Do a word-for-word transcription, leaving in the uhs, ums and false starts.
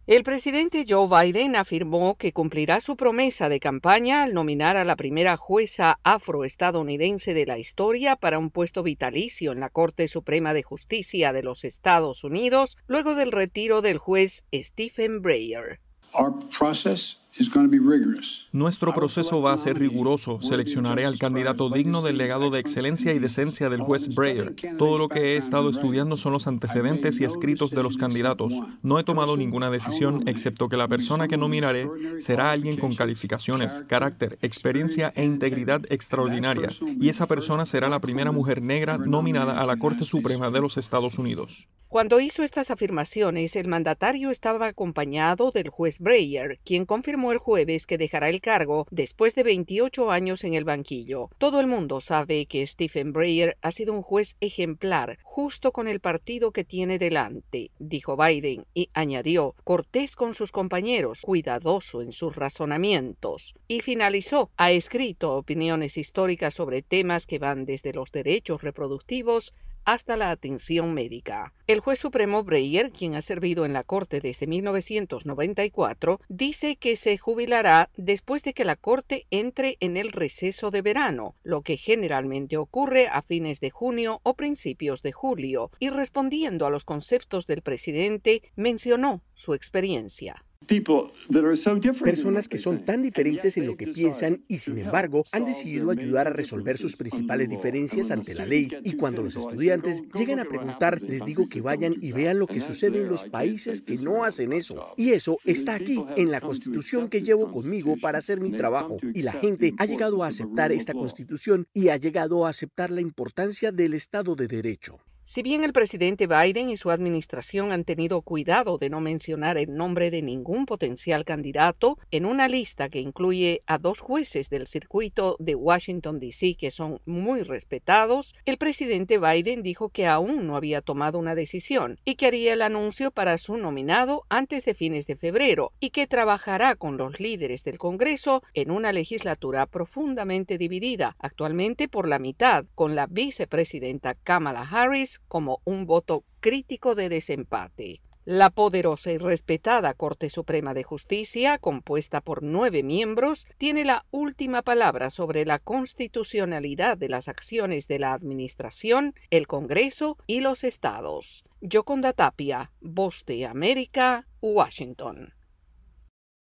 El presidente Joe Biden afirmó que cumplirá su promesa de campaña al nominar a la primera jueza afroestadounidense de la historia para un puesto vitalicio en la Corte Suprema de Justicia de los Estados Unidos, luego del retiro del juez Stephen Breyer. Our process is going to be rigorous. Nuestro proceso va a ser riguroso. Seleccionaré al candidato digno del legado de excelencia y decencia del juez Breyer. Todo lo que he estado estudiando son los antecedentes y escritos de los candidatos. No he tomado ninguna decisión, excepto que la persona que nominaré será alguien con calificaciones, carácter, experiencia e integridad extraordinaria, y esa persona será la primera mujer negra nominada a la Corte Suprema de los Estados Unidos. Cuando hizo estas afirmaciones, el mandatario estaba acompañado del juez Breyer, quien confirmó el jueves que dejará el cargo después de veintiocho años en el banquillo. Todo el mundo sabe que Stephen Breyer ha sido un juez ejemplar, justo con el partido que tiene delante, dijo Biden, y añadió, cortés con sus compañeros, cuidadoso en sus razonamientos. Y finalizó, ha escrito opiniones históricas sobre temas que van desde los derechos reproductivos hasta la atención médica. El juez supremo Breyer, quien ha servido en la Corte desde mil novecientos noventa y cuatro, dice que se jubilará después de que la Corte entre en el receso de verano, lo que generalmente ocurre a fines de junio o principios de julio, y respondiendo a los conceptos del presidente, mencionó su experiencia. Personas que son tan diferentes en lo que piensan y, sin embargo, han decidido ayudar a resolver sus principales diferencias ante la ley. Y cuando los estudiantes llegan a preguntar, les digo que vayan y vean lo que sucede en los países que no hacen eso. Y eso está aquí, en la Constitución que llevo conmigo para hacer mi trabajo. Y la gente ha llegado a aceptar esta Constitución y ha llegado a aceptar la importancia del Estado de Derecho. Si bien el presidente Biden y su administración han tenido cuidado de no mencionar el nombre de ningún potencial candidato en una lista que incluye a dos jueces del circuito de Washington, D C que son muy respetados, el presidente Biden dijo que aún no había tomado una decisión y que haría el anuncio para su nominado antes de fines de febrero y que trabajará con los líderes del Congreso en una legislatura profundamente dividida, actualmente por la mitad, con la vicepresidenta Kamala Harris como un voto crítico de desempate. La poderosa y respetada Corte Suprema de Justicia, compuesta por nueve miembros, tiene la última palabra sobre la constitucionalidad de las acciones de la Administración, el Congreso y los estados. Yoconda Tapia, Voz de América, Washington.